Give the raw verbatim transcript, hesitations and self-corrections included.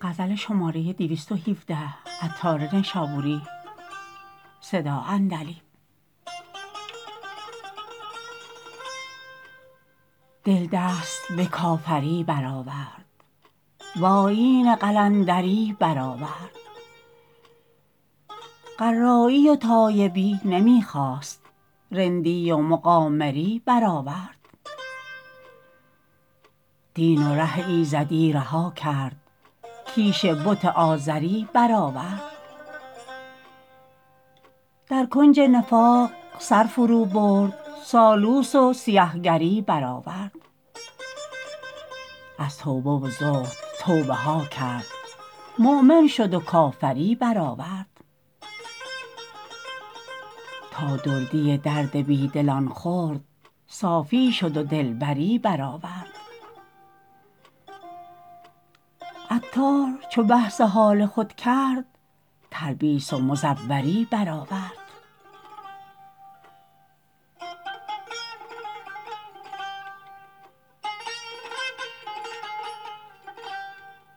غزل شماره دویست و هفده عطار نشابوری صدا اندلی. دل دست به کافری برآورد، وآیین قلندری برآورد. قرایی و تایبی نمی خواست، رندی و مقامری برآورد. دین و ره ایزدی رها کرد، کیش بت آزری برآورد. در کنج نفاق سر فرو برد، سالوس و سیه گری برآورد. از توبه و زهد توبه ها کرد، مؤمن شد و کافری برآورد. تا دردی درد بی دلان خورد، صافی شد و دلبری برآورد. عطار چو بحث حال خود کرد، تلبیس و مزوری برآورد.